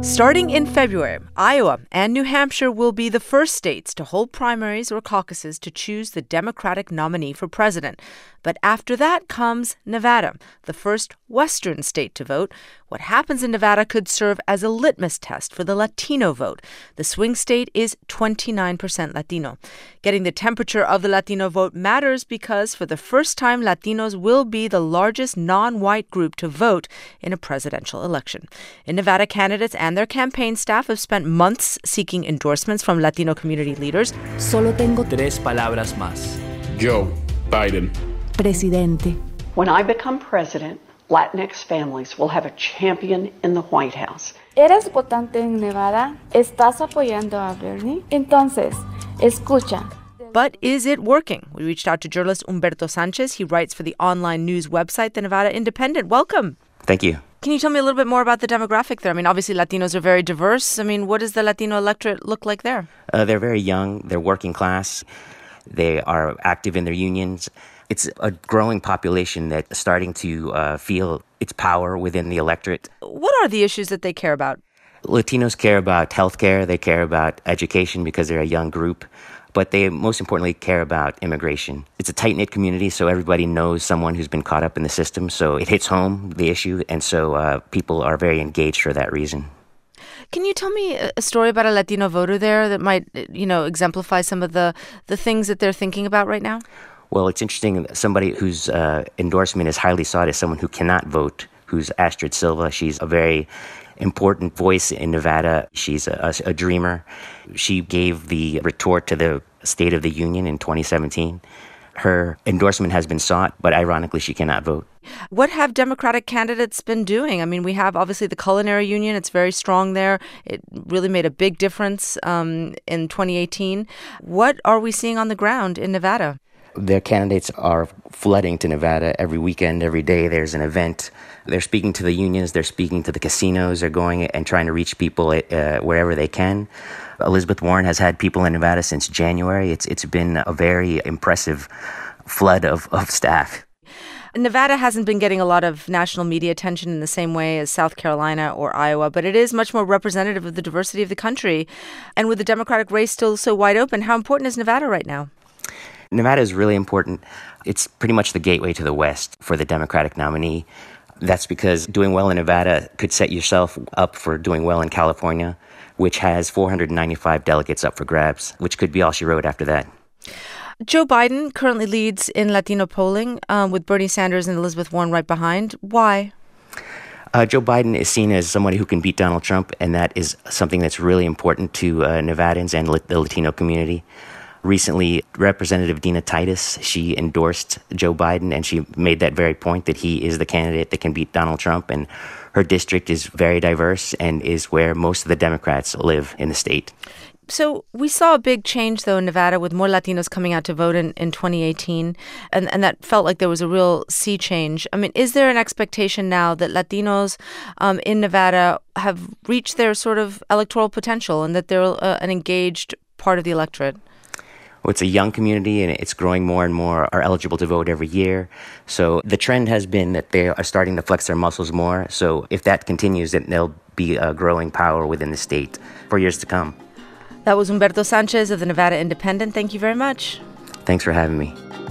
Starting in February, Iowa and New Hampshire will be the first states to hold primaries or caucuses to choose the Democratic nominee for president. But after that comes Nevada, the first Western state to vote. What happens in Nevada could serve as a litmus test for the Latino vote. The swing state is 29% Latino. Getting the temperature of the Latino vote matters because for the first time, Latinos will be the largest non-white group to vote in a presidential election. In Nevada, candidates and their campaign staff have spent months seeking endorsements from Latino community leaders. Solo tengo tres palabras más. Joe Biden. Presidente. When I become president, Latinx families will have a champion in the White House. ¿Eres votante en Nevada? ¿Estás apoyando a Bernie? Entonces, escucha. But is it working? We reached out to journalist Humberto Sanchez. He writes for the online news website, The Nevada Independent. Welcome. Thank you. Can you tell me a little bit more about the demographic there? I mean, obviously Latinos are very diverse. I mean, what does the Latino electorate look like there? They're very young. They're working class. They are active in their unions. It's a growing population that's starting to feel its power within the electorate. What are the issues that they care about? Latinos care about healthcare. They care about education because they're a young group. But they most importantly care about immigration. It's a tight-knit community, so everybody knows someone who's been caught up in the system. So it hits home, the issue, and so people are very engaged for that reason. Can you tell me a story about a Latino voter there that might, exemplify some of the things that they're thinking about right now? Well, it's interesting. Somebody whose endorsement is highly sought is someone who cannot vote, who's Astrid Silva. She's a very important voice in Nevada. She's a dreamer. She gave the retort to the State of the Union in 2017. Her endorsement has been sought, but ironically, she cannot vote. What have Democratic candidates been doing? I mean, we have obviously the Culinary Union. It's very strong there. It really made a big difference in 2018. What are we seeing on the ground in Nevada? Their candidates are flooding to Nevada every weekend, every day. There's an event. They're speaking to the unions. They're speaking to the casinos. They're going and trying to reach people wherever they can. Elizabeth Warren has had people in Nevada since January. It's been a very impressive flood of staff. Nevada hasn't been getting a lot of national media attention in the same way as South Carolina or Iowa, but it is much more representative of the diversity of the country. And with the Democratic race still so wide open, how important is Nevada right now? Nevada is really important. It's pretty much the gateway to the West for the Democratic nominee. That's because doing well in Nevada could set yourself up for doing well in California, which has 495 delegates up for grabs, which could be all she wrote after that. Joe Biden currently leads in Latino polling with Bernie Sanders and Elizabeth Warren right behind. Why? Joe Biden is seen as somebody who can beat Donald Trump, and that is something that's really important to Nevadans and the Latino community. Recently, Representative Dina Titus, she endorsed Joe Biden, and she made that very point that he is the candidate that can beat Donald Trump. And her district is very diverse and is where most of the Democrats live in the state. So we saw a big change, though, in Nevada with more Latinos coming out to vote in 2018, and that felt like there was a real sea change. I mean, is there an expectation now that Latinos in Nevada have reached their sort of electoral potential and that they're an engaged part of the electorate? Well, it's a young community, and it's growing more and more are eligible to vote every year. So the trend has been that they are starting to flex their muscles more. So if that continues, then there'll be a growing power within the state for years to come. That was Humberto Sanchez of the Nevada Independent. Thank you very much. Thanks for having me.